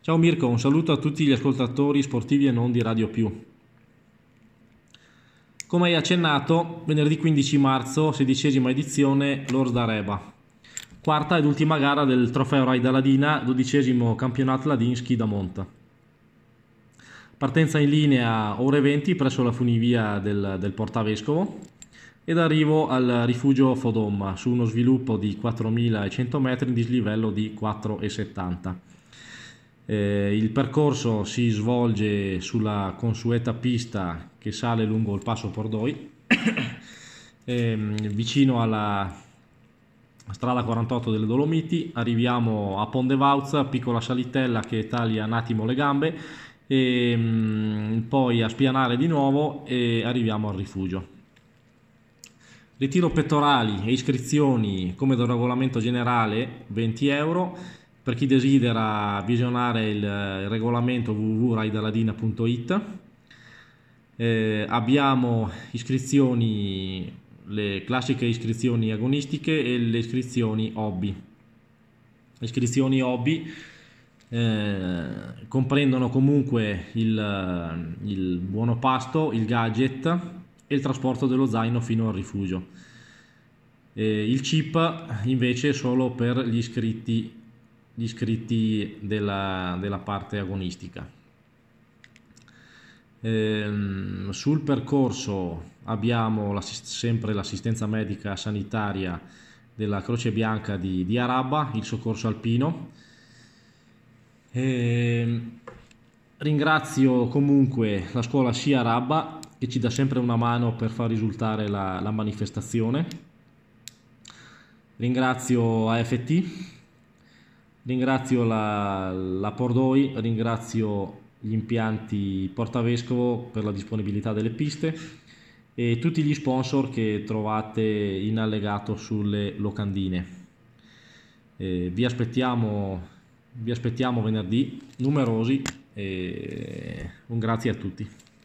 Ciao Mirko, un saluto a tutti gli ascoltatori sportivi e non di Radio Più. Come hai accennato, venerdì 15 marzo, 16ª edizione, l'Orda Reba. Quarta ed ultima gara del Trofeo Raid Aladina, 12º campionato Ladin Ski da Monta. Partenza in linea ore 20 presso la funivia del Portavescovo ed arrivo al rifugio Fodomma su uno sviluppo di 4100 metri in dislivello di 4,70. Il percorso si svolge sulla consueta pista che sale lungo il passo Pordoi, vicino alla strada 48 delle Dolomiti. Arriviamo a Ponte Vauzza, piccola salitella che taglia un attimo le gambe, e poi a spianare di nuovo e arriviamo al rifugio. Ritiro pettorali e iscrizioni come da regolamento generale 20 euro. Per chi desidera visionare il regolamento www.raidaladina.it. Abbiamo iscrizioni, le classiche iscrizioni agonistiche e le iscrizioni hobby. Le iscrizioni hobby comprendono comunque il buono pasto, il gadget e il trasporto dello zaino fino al rifugio. Il chip invece è solo per gli iscritti della parte agonistica. Sul percorso abbiamo sempre l'assistenza medica sanitaria della Croce Bianca di Araba, il soccorso alpino. Ringrazio comunque la scuola sci Araba che ci dà sempre una mano per far risultare la manifestazione. Ringrazio AFT. Ringrazio la Pordoi, ringrazio gli impianti Portavescovo per la disponibilità delle piste e tutti gli sponsor che trovate in allegato sulle locandine. Vi aspettiamo venerdì numerosi e un grazie a tutti.